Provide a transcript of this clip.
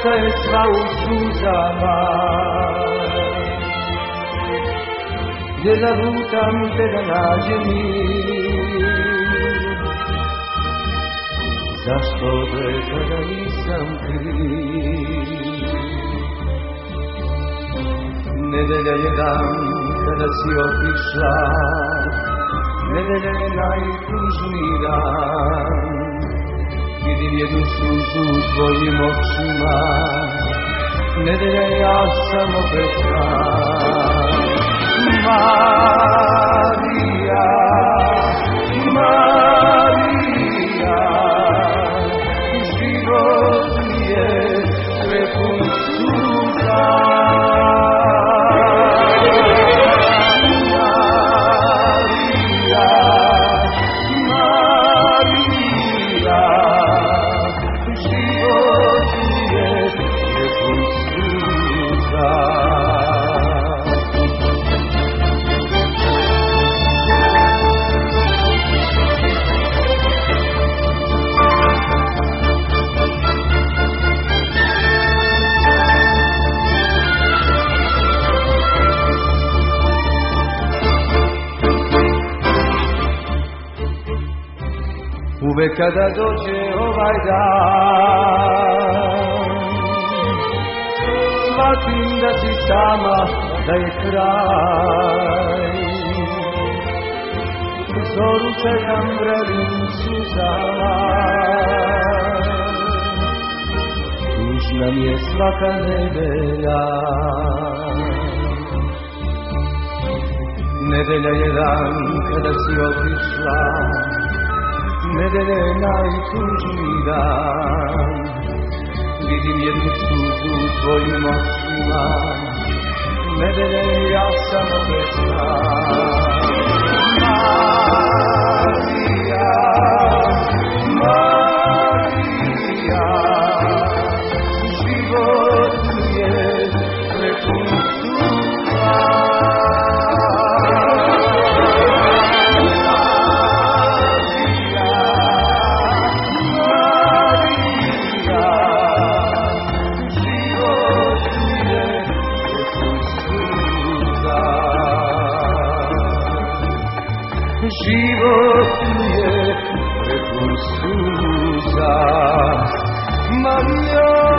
Šansa je sva u suzama, gdje da lutam, gdje da nađem mir. Zašto bre kada nisam kriv? Nedelja je dan kada si otišla, nedelja je najtužniji dan. Vidim jednu suzu u tvojim očima, nedelja ja sam opet sam. Marija, Marija, život mi je prepun suza. Uvek kada dođe ovaj dan, shvatim da si sama, da je kraj. Zoru čekam vrevim suzama, tužna mi je svaka nedelja. Nedelja je dan kada si otišla, nedelja je najtužniji dan. Vidim jednu suzu u tvojim očima, nedelja je ja sam opet sam. Marija, Marija, život mi je prepun suza. Život mi je prepun suza, Marija.